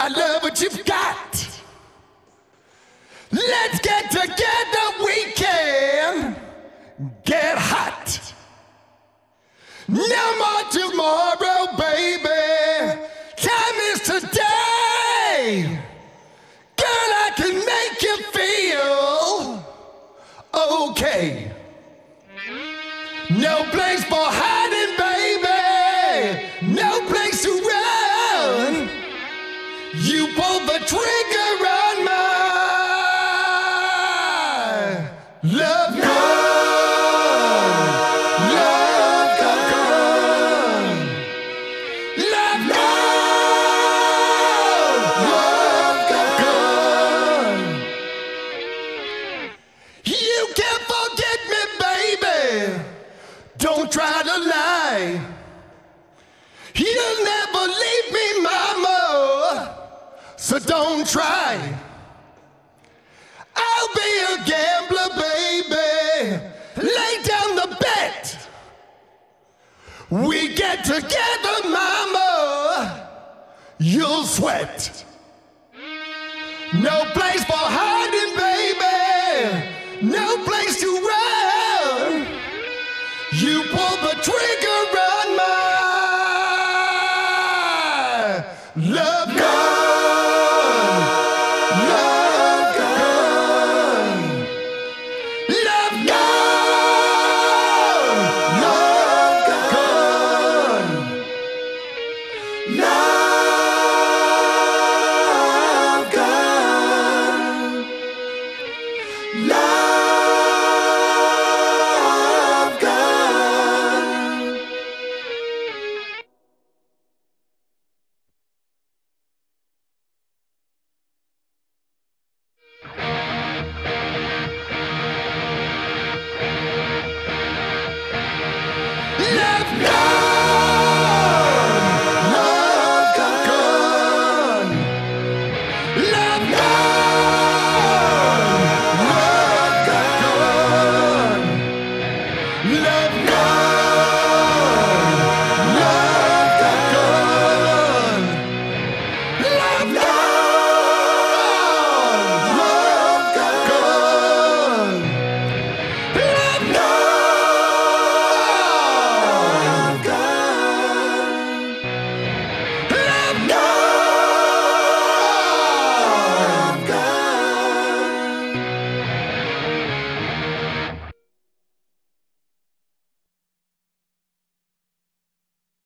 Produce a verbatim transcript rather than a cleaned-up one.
I love what you've got. Let's get together, we can get hot. No more tomorrow, baby. Time is today. Girl, I can make you feel okay. No place for hiding, baby. No place to run. You pull the trigger on my love gun. Love gun. Love gun. Love gun. You can't forget me, baby. Don't try to lie. You'll never leave me, mama. So don't try. I'll be a gambler, baby. Lay down the bet. We get together, mama. You'll sweat. No place for hiding, baby. No place to run. You pull the trigger.